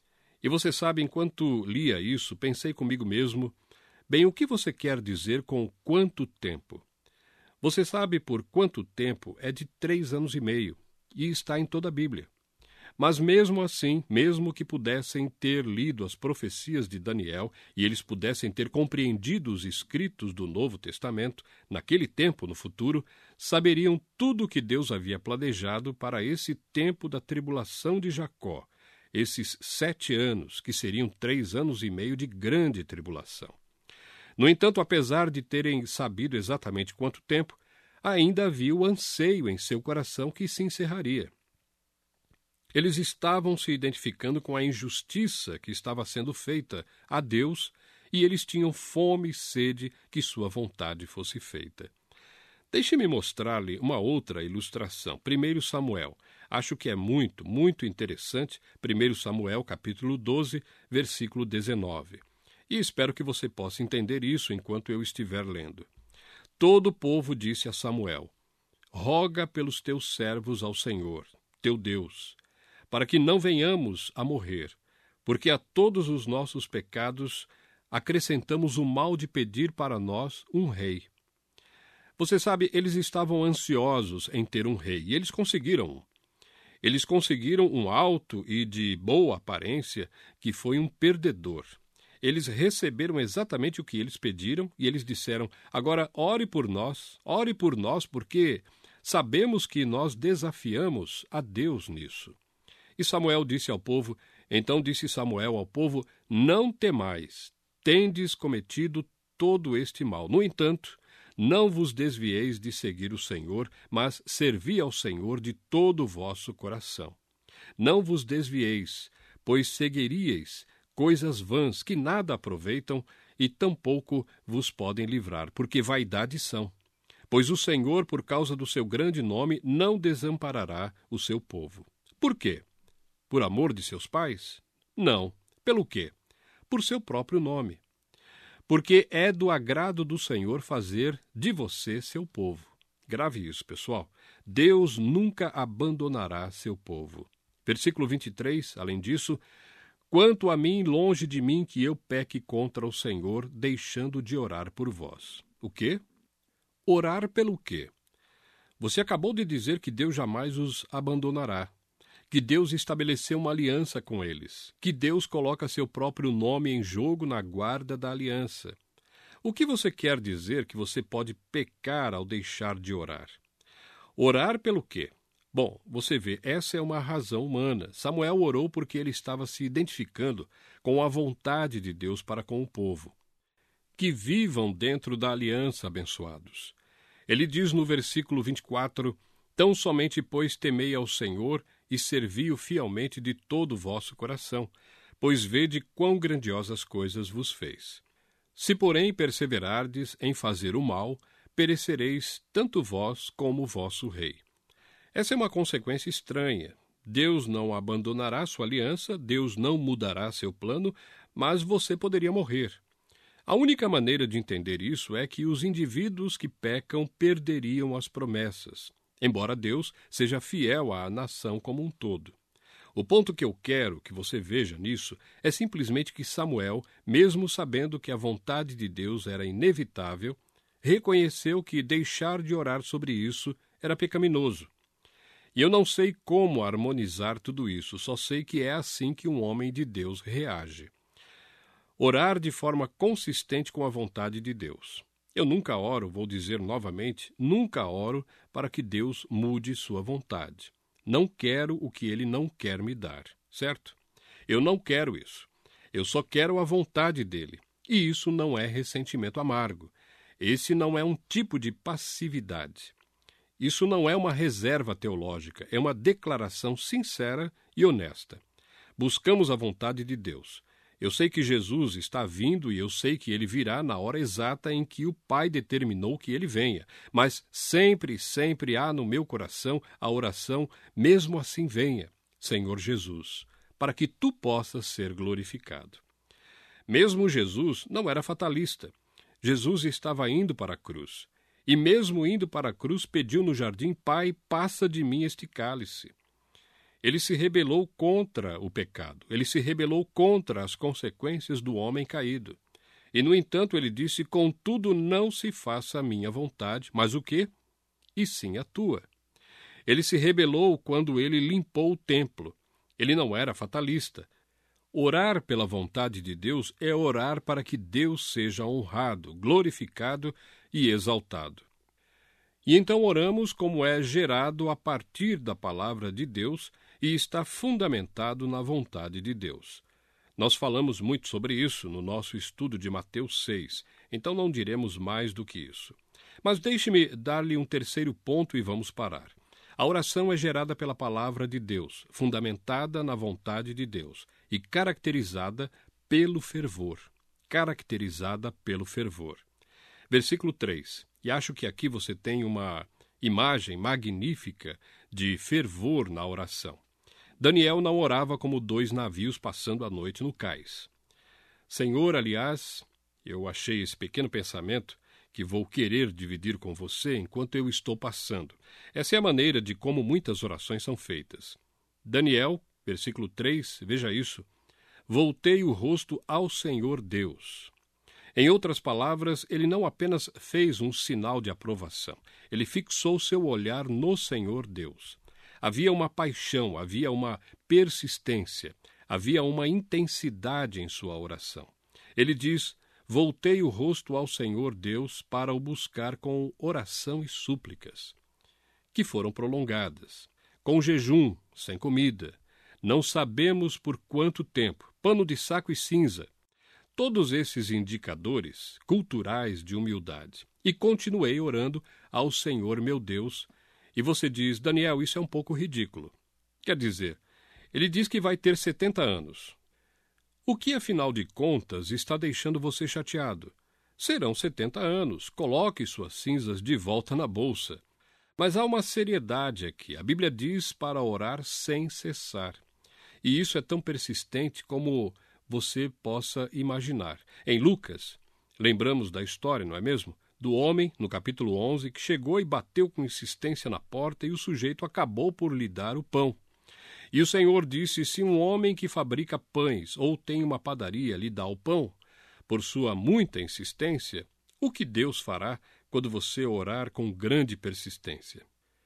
E você sabe, enquanto lia isso, pensei comigo mesmo: bem, o que você quer dizer com quanto tempo? Você sabe por quanto tempo é de três anos e meio, e está em toda a Bíblia. Mas mesmo assim, mesmo que pudessem ter lido as profecias de Daniel e eles pudessem ter compreendido os escritos do Novo Testamento, naquele tempo, no futuro, saberiam tudo o que Deus havia planejado para esse tempo da tribulação de Jacó, esses sete anos, que seriam três anos e meio de grande tribulação. No entanto, apesar de terem sabido exatamente quanto tempo, ainda havia o anseio em seu coração que se encerraria. Eles estavam se identificando com a injustiça que estava sendo feita a Deus e eles tinham fome e sede que sua vontade fosse feita. Deixe-me mostrar-lhe uma outra ilustração. Primeiro Samuel. Acho que é muito, muito interessante. Primeiro Samuel, capítulo doze, versículo dezenove. E espero que você possa entender isso enquanto eu estiver lendo. Todo o povo disse a Samuel: roga pelos teus servos ao Senhor, teu Deus, para que não venhamos a morrer, porque a todos os nossos pecados acrescentamos o mal de pedir para nós um rei. Você sabe, eles estavam ansiosos em ter um rei, e eles conseguiram um. Eles conseguiram um alto e de boa aparência, que foi um perdedor. Eles receberam exatamente o que eles pediram, e eles disseram: agora ore por nós, ore por nós, porque sabemos que nós desafiamos a Deus nisso. E Samuel disse ao povo, então disse Samuel ao povo: não temais, tendes cometido todo este mal. No entanto, não vos desvieis de seguir o Senhor, mas servi ao Senhor de todo o vosso coração. Não vos desvieis, pois seguiríeis coisas vãs que nada aproveitam e tampouco vos podem livrar, porque vaidade são. Pois o Senhor, por causa do seu grande nome, não desamparará o seu povo. Por quê? Por amor de seus pais? Não. Pelo quê? Por seu próprio nome. Porque é do agrado do Senhor fazer de você seu povo. Grave isso, pessoal. Deus nunca abandonará seu povo. Versículo vinte e três, além disso: quanto a mim, longe de mim que eu peque contra o Senhor, deixando de orar por vós. O quê? Orar pelo quê? Você acabou de dizer que Deus jamais os abandonará, que Deus estabeleceu uma aliança com eles, que Deus coloca seu próprio nome em jogo na guarda da aliança. O que você quer dizer que você pode pecar ao deixar de orar? Orar pelo quê? Bom, você vê, essa é uma razão humana. Samuel orou porque ele estava se identificando com a vontade de Deus para com o povo. Que vivam dentro da aliança, abençoados. Ele diz no versículo vinte e quatro, tão somente, pois, temei ao Senhor e servi-o fielmente de todo o vosso coração, pois vede quão grandiosas coisas vos fez. Se, porém, perseverardes em fazer o mal, perecereis tanto vós como o vosso rei. Essa é uma consequência estranha. Deus não abandonará sua aliança, Deus não mudará seu plano, mas você poderia morrer. A única maneira de entender isso é que os indivíduos que pecam perderiam as promessas, embora Deus seja fiel à nação como um todo. O ponto que eu quero que você veja nisso é simplesmente que Samuel, mesmo sabendo que a vontade de Deus era inevitável, reconheceu que deixar de orar sobre isso era pecaminoso. E eu não sei como harmonizar tudo isso, só sei que é assim que um homem de Deus reage. Orar de forma consistente com a vontade de Deus. Eu nunca oro, vou dizer novamente, nunca oro para que Deus mude sua vontade. Não quero o que Ele não quer me dar, certo? Eu não quero isso. Eu só quero a vontade dEle. E isso não é ressentimento amargo. Esse não é um tipo de passividade. Isso não é uma reserva teológica, é uma declaração sincera e honesta. Buscamos a vontade de Deus. Eu sei que Jesus está vindo e eu sei que ele virá na hora exata em que o Pai determinou que ele venha. Mas sempre, sempre há no meu coração a oração, mesmo assim venha, Senhor Jesus, para que tu possas ser glorificado. Mesmo Jesus não era fatalista. Jesus estava indo para a cruz. E mesmo indo para a cruz, pediu no jardim: Pai, passa de mim este cálice. Ele se rebelou contra o pecado. Ele se rebelou contra as consequências do homem caído. E, no entanto, ele disse: contudo, não se faça a minha vontade, mas o quê? E sim a tua. Ele se rebelou quando ele limpou o templo. Ele não era fatalista. Orar pela vontade de Deus é orar para que Deus seja honrado, glorificado e exaltado. E então oramos como é gerado a partir da palavra de Deus e está fundamentado na vontade de Deus. Nós falamos muito sobre isso no nosso estudo de Mateus seis, então não diremos mais do que isso. Mas deixe-me dar-lhe um terceiro ponto e vamos parar. A oração é gerada pela palavra de Deus, fundamentada na vontade de Deus e caracterizada pelo fervor. Caracterizada pelo fervor. Versículo três. E acho que aqui você tem uma imagem magnífica de fervor na oração. Daniel não orava como dois navios passando a noite no cais. Senhor, aliás, eu achei esse pequeno pensamento que vou querer dividir com você enquanto eu estou passando. Essa é a maneira de como muitas orações são feitas. Daniel, versículo três, veja isso. Voltei o rosto ao Senhor Deus. Em outras palavras, ele não apenas fez um sinal de aprovação, ele fixou seu olhar no Senhor Deus. Havia uma paixão, havia uma persistência, havia uma intensidade em sua oração. Ele diz, voltei o rosto ao Senhor Deus para o buscar com oração e súplicas, que foram prolongadas, com jejum, sem comida, não sabemos por quanto tempo, pano de saco e cinza, todos esses indicadores culturais de humildade. E continuei orando ao Senhor meu Deus. E você diz, Daniel, isso é um pouco ridículo. Quer dizer, ele diz que vai ter setenta anos. O que, afinal de contas, está deixando você chateado? Serão setenta anos. Coloque suas cinzas de volta na bolsa. Mas há uma seriedade aqui. A Bíblia diz para orar sem cessar. E isso é tão persistente como você possa imaginar. Em Lucas, lembramos da história, não é mesmo? Do homem, no capítulo onze, que chegou e bateu com insistência na porta e o sujeito acabou por lhe dar o pão. E o Senhor disse, se um homem que fabrica pães ou tem uma padaria lhe dá o pão, por sua muita insistência, o que Deus fará quando você orar com grande persistência?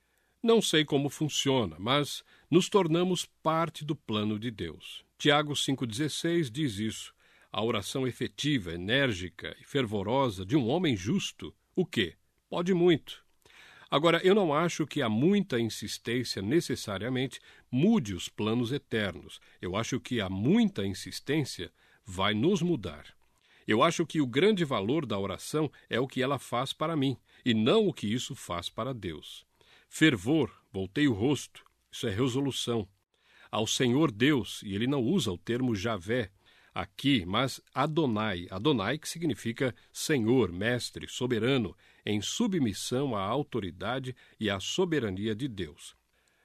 Não sei como funciona, mas nos tornamos parte do plano de Deus. Tiago cinco dezesseis diz isso. A oração efetiva, enérgica e fervorosa de um homem justo, o quê? Pode muito. Agora, eu não acho que a muita insistência necessariamente mude os planos eternos. Eu acho que a muita insistência vai nos mudar. Eu acho que o grande valor da oração é o que ela faz para mim, e não o que isso faz para Deus. Fervor, voltei o rosto, isso é resolução. Ao Senhor Deus, e ele não usa o termo Javé aqui, mas Adonai, Adonai que significa Senhor, Mestre, Soberano, em submissão à autoridade e à soberania de Deus.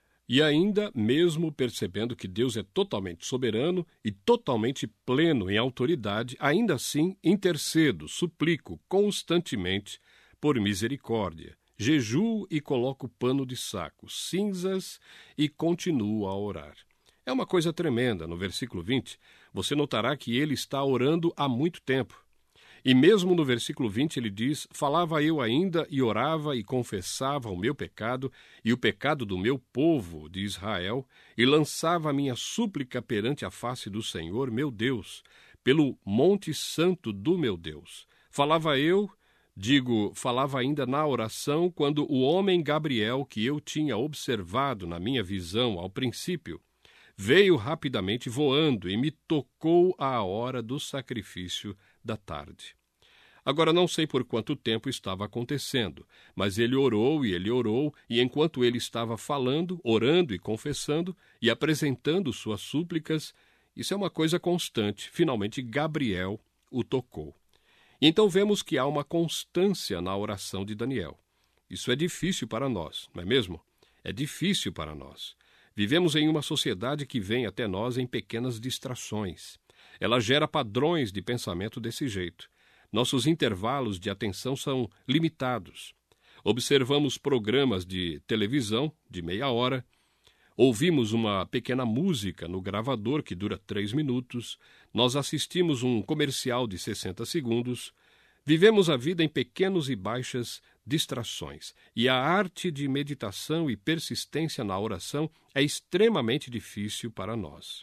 E ainda, mesmo percebendo que Deus é totalmente soberano e totalmente pleno em autoridade, ainda assim intercedo, suplico constantemente por misericórdia. Jejuo e coloco pano de saco, cinzas e continuo a orar. É uma coisa tremenda. No versículo vinte, você notará que ele está orando há muito tempo. E mesmo no versículo vinte ele diz, falava eu ainda e orava e confessava o meu pecado e o pecado do meu povo de Israel e lançava a minha súplica perante a face do Senhor, meu Deus, pelo monte santo do meu Deus. Falava eu, digo, falava ainda na oração quando o homem Gabriel, que eu tinha observado na minha visão ao princípio, veio rapidamente voando e me tocou à hora do sacrifício da tarde. Agora não sei por quanto tempo estava acontecendo, mas ele orou e ele orou, e enquanto ele estava falando, orando e confessando e apresentando suas súplicas, isso é uma coisa constante, finalmente Gabriel o tocou. E então vemos que há uma constância na oração de Daniel. Isso é difícil para nós, não é mesmo? É difícil para nós. Vivemos em uma sociedade que vem até nós em pequenas distrações. Ela gera padrões de pensamento desse jeito. Nossos intervalos de atenção são limitados. Observamos programas de televisão de meia hora, ouvimos uma pequena música no gravador que dura três minutos, nós assistimos um comercial de sessenta segundos, vivemos a vida em pequenos e baixas distrações, e a arte de meditação e persistência na oração é extremamente difícil para nós.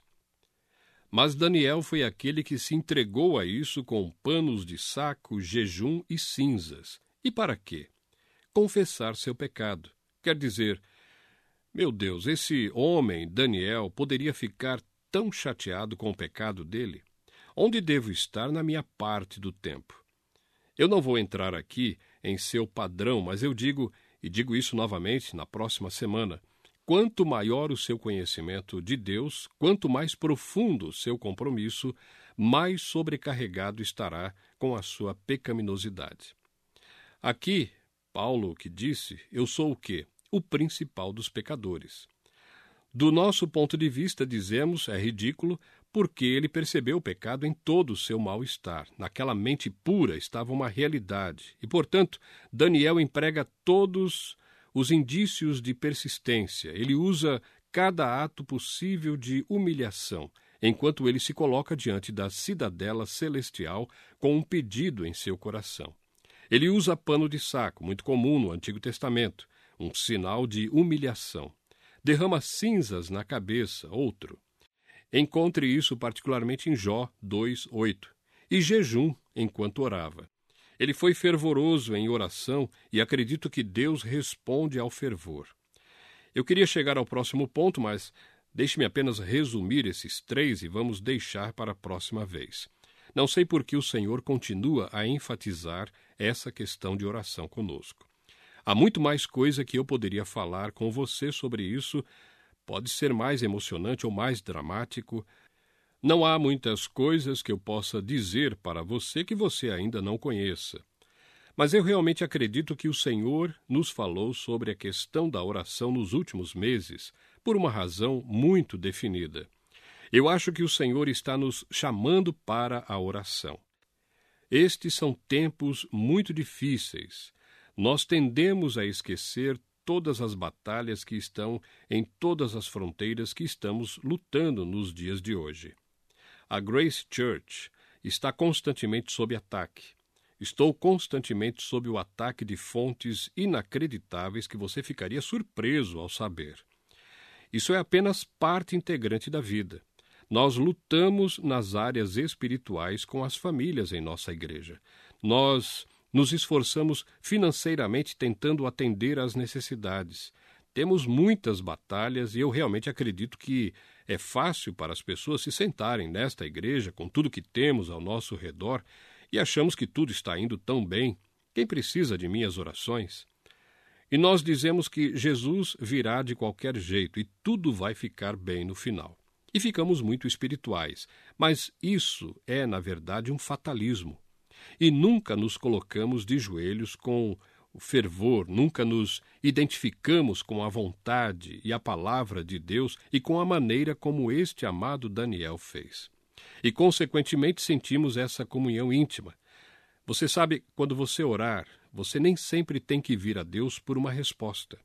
Mas Daniel foi aquele que se entregou a isso com panos de saco, jejum e cinzas. E para quê? Confessar seu pecado. Quer dizer, meu Deus, esse homem, Daniel, poderia ficar tão chateado com o pecado dele? Onde devo estar na minha parte do tempo? Eu não vou entrar aqui em seu padrão, mas eu digo, e digo isso novamente na próxima semana, quanto maior o seu conhecimento de Deus, quanto mais profundo o seu compromisso, mais sobrecarregado estará com a sua pecaminosidade. Aqui, Paulo que disse, eu sou o quê? O principal dos pecadores. Do nosso ponto de vista, dizemos, é ridículo, porque ele percebeu o pecado em todo o seu mal-estar. Naquela mente pura estava uma realidade. E, portanto, Daniel emprega todos os indícios de persistência. Ele usa cada ato possível de humilhação, enquanto ele se coloca diante da cidadela celestial com um pedido em seu coração. Ele usa pano de saco, muito comum no Antigo Testamento, um sinal de humilhação. Derrama cinzas na cabeça, outro. Encontre isso particularmente em Jó dois, oito. E jejum enquanto orava. Ele foi fervoroso em oração e acredito que Deus responde ao fervor. Eu queria chegar ao próximo ponto, mas deixe-me apenas resumir esses três e vamos deixar para a próxima vez. Não sei por que o Senhor continua a enfatizar essa questão de oração conosco. Há muito mais coisa que eu poderia falar com você sobre isso. Pode ser mais emocionante ou mais dramático. Não há muitas coisas que eu possa dizer para você que você ainda não conheça. Mas eu realmente acredito que o Senhor nos falou sobre a questão da oração nos últimos meses, por uma razão muito definida. Eu acho que o Senhor está nos chamando para a oração. Estes são tempos muito difíceis. Nós tendemos a esquecer todas as batalhas que estão em todas as fronteiras que estamos lutando nos dias de hoje. A Grace Church está constantemente sob ataque. Estou constantemente sob o ataque de fontes inacreditáveis que você ficaria surpreso ao saber. Isso é apenas parte integrante da vida. Nós lutamos nas áreas espirituais com as famílias em nossa igreja. Nós nos esforçamos financeiramente tentando atender às necessidades. Temos muitas batalhas e eu realmente acredito que é fácil para as pessoas se sentarem nesta igreja com tudo que temos ao nosso redor e achamos que tudo está indo tão bem. Quem precisa de minhas orações? E nós dizemos que Jesus virá de qualquer jeito e tudo vai ficar bem no final. E ficamos muito espirituais, mas isso é, na verdade, um fatalismo. E nunca nos colocamos de joelhos com o fervor, nunca nos identificamos com a vontade e a palavra de Deus e com a maneira como este amado Daniel fez. E, consequentemente, sentimos essa comunhão íntima. Você sabe, quando você orar, você nem sempre tem que vir a Deus por uma resposta.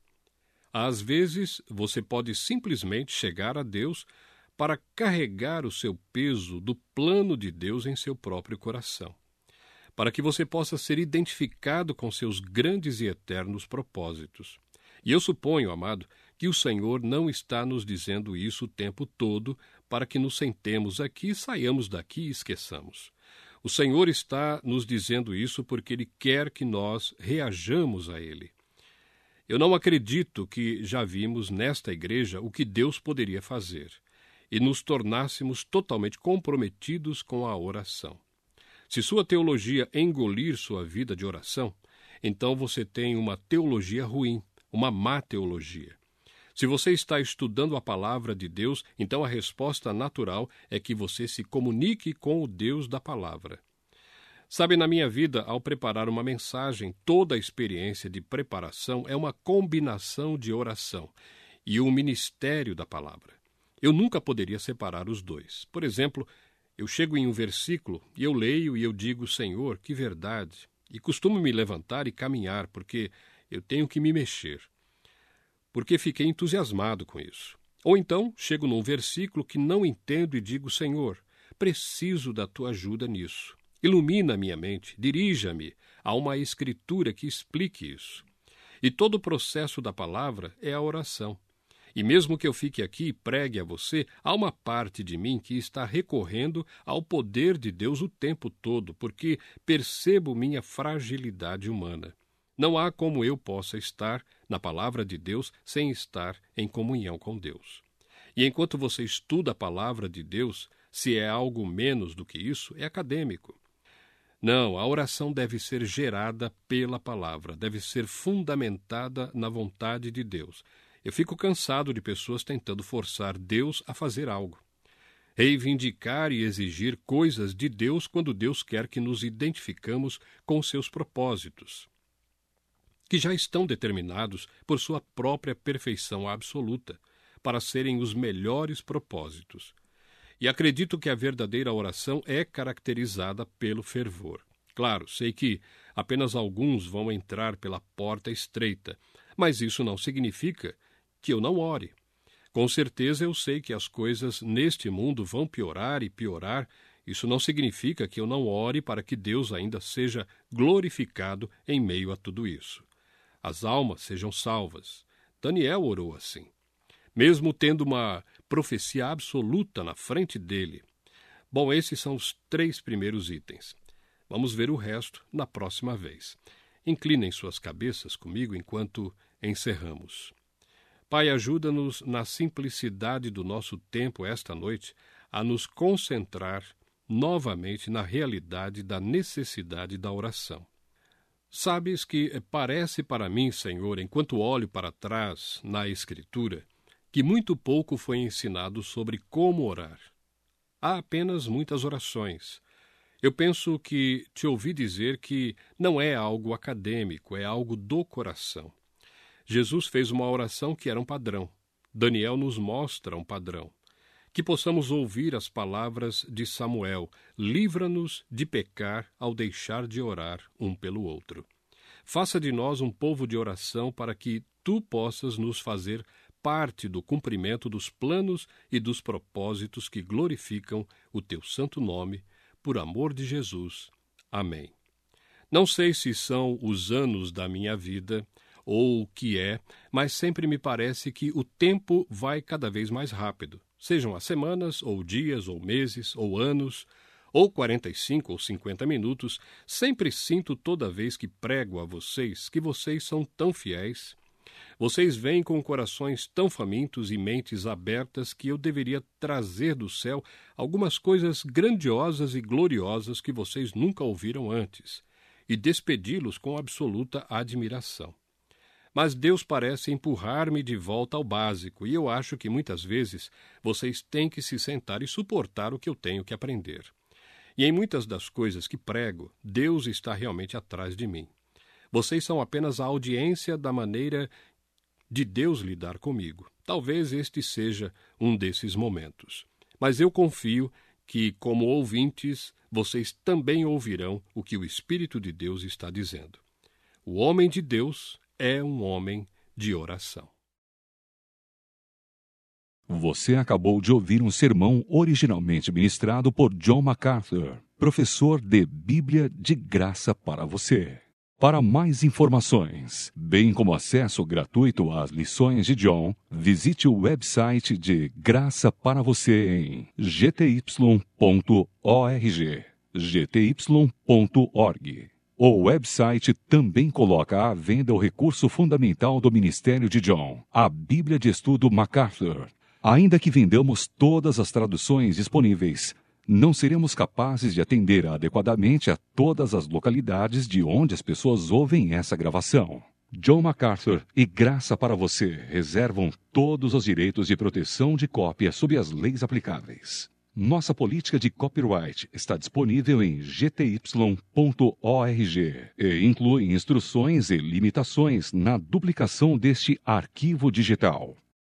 Às vezes, você pode simplesmente chegar a Deus para carregar o seu peso do plano de Deus em seu próprio coração, para que você possa ser identificado com seus grandes e eternos propósitos. E eu suponho, amado, que o Senhor não está nos dizendo isso o tempo todo para que nos sentemos aqui, saiamos daqui e esqueçamos. O Senhor está nos dizendo isso porque Ele quer que nós reajamos a Ele. Eu não acredito que já vimos nesta igreja o que Deus poderia fazer e nos tornássemos totalmente comprometidos com a oração. Se sua teologia engolir sua vida de oração, então você tem uma teologia ruim, uma má teologia. Se você está estudando a palavra de Deus, então a resposta natural é que você se comunique com o Deus da palavra. Sabe, na minha vida, ao preparar uma mensagem, toda a experiência de preparação é uma combinação de oração e o ministério da palavra. Eu nunca poderia separar os dois. Por exemplo, eu chego em um versículo e eu leio e eu digo, Senhor, que verdade. E costumo me levantar e caminhar, porque eu tenho que me mexer. Porque fiquei entusiasmado com isso. Ou então, chego num versículo que não entendo e digo, Senhor, preciso da tua ajuda nisso. Ilumina a minha mente, dirija-me a uma escritura que explique isso. E todo o processo da palavra é a oração. E mesmo que eu fique aqui e pregue a você, há uma parte de mim que está recorrendo ao poder de Deus o tempo todo, porque percebo minha fragilidade humana. Não há como eu possa estar na palavra de Deus sem estar em comunhão com Deus. E enquanto você estuda a palavra de Deus, se é algo menos do que isso, é acadêmico. Não, a oração deve ser gerada pela palavra, deve ser fundamentada na vontade de Deus. Eu fico cansado de pessoas tentando forçar Deus a fazer algo. Reivindicar e exigir coisas de Deus quando Deus quer que nos identificamos com seus propósitos, que já estão determinados por sua própria perfeição absoluta, para serem os melhores propósitos. E acredito que a verdadeira oração é caracterizada pelo fervor. Claro, sei que apenas alguns vão entrar pela porta estreita, mas isso não significa que eu não ore. Com certeza eu sei que as coisas neste mundo vão piorar e piorar. Isso não significa que eu não ore para que Deus ainda seja glorificado em meio a tudo isso. As almas sejam salvas. Daniel orou assim, mesmo tendo uma profecia absoluta na frente dele. Bom, esses são os três primeiros itens. Vamos ver o resto na próxima vez. Inclinem suas cabeças comigo enquanto encerramos. Pai, ajuda-nos na simplicidade do nosso tempo esta noite a nos concentrar novamente na realidade da necessidade da oração. Sabes que parece para mim, Senhor, enquanto olho para trás na Escritura, que muito pouco foi ensinado sobre como orar. Há apenas muitas orações. Eu penso que te ouvi dizer que não é algo acadêmico, é algo do coração. Jesus fez uma oração que era um padrão. Daniel nos mostra um padrão. Que possamos ouvir as palavras de Samuel: livra-nos de pecar ao deixar de orar um pelo outro. Faça de nós um povo de oração para que tu possas nos fazer parte do cumprimento dos planos e dos propósitos que glorificam o teu santo nome, por amor de Jesus. Amém. Não sei se são os anos da minha vida ou o que é, mas sempre me parece que o tempo vai cada vez mais rápido. Sejam as semanas, ou dias, ou meses, ou anos, ou quarenta e cinco ou cinquenta minutos, sempre sinto toda vez que prego a vocês que vocês são tão fiéis. Vocês vêm com corações tão famintos e mentes abertas que eu deveria trazer do céu algumas coisas grandiosas e gloriosas que vocês nunca ouviram antes, e despedi-los com absoluta admiração. Mas Deus parece empurrar-me de volta ao básico, e eu acho que muitas vezes vocês têm que se sentar e suportar o que eu tenho que aprender. E em muitas das coisas que prego, Deus está realmente atrás de mim. Vocês são apenas a audiência da maneira de Deus lidar comigo. Talvez este seja um desses momentos. Mas eu confio que, como ouvintes, vocês também ouvirão o que o Espírito de Deus está dizendo. O homem de Deus é um homem de oração. Você acabou de ouvir um sermão originalmente ministrado por John MacArthur, professor de Bíblia de Graça para você. Para mais informações, bem como acesso gratuito às lições de John, visite o website de Graça para Você em g t y ponto org. g t y ponto org. O website também coloca à venda o recurso fundamental do ministério de John, a Bíblia de Estudo MacArthur. Ainda que vendamos todas as traduções disponíveis, não seremos capazes de atender adequadamente a todas as localidades de onde as pessoas ouvem essa gravação. John MacArthur e Graça para Você reservam todos os direitos de proteção de cópia sob as leis aplicáveis. Nossa política de copyright está disponível em g t y ponto org e inclui instruções e limitações na duplicação deste arquivo digital.